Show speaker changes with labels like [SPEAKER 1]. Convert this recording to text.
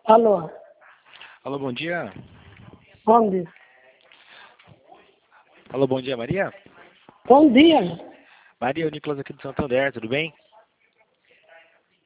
[SPEAKER 1] Alô,
[SPEAKER 2] Alô, bom dia.
[SPEAKER 1] bom dia.
[SPEAKER 2] Alô, bom dia, Maria.
[SPEAKER 1] Bom dia.
[SPEAKER 2] Maria, o Nicolas aqui do Santander, tudo bem?